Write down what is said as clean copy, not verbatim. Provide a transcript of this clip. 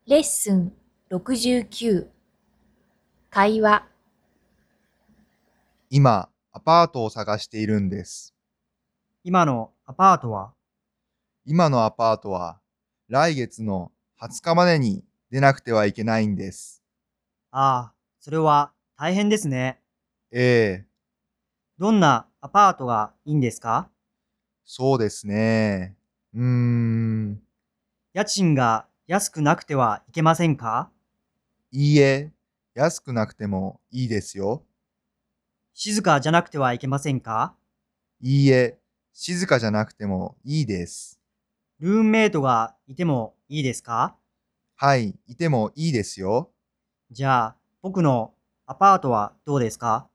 レッスン69会話今、アパートを探しているんです。 今のアパートは、 今のアパートは来月の20日までに出なくてはいけないんです。 それは大変ですね。 ええ、 どんなアパートがいいんですか？ そうですね。 家賃が安くなくてはいけませんか？ いいえ、安くなくてもいいですよ。 静かじゃなくてはいけませんか？ いいえ、静かじゃなくてもいいです。 ルームメイトがいてもいいですか？ はい、いてもいいですよ。 じゃあ、僕のアパートはどうですか？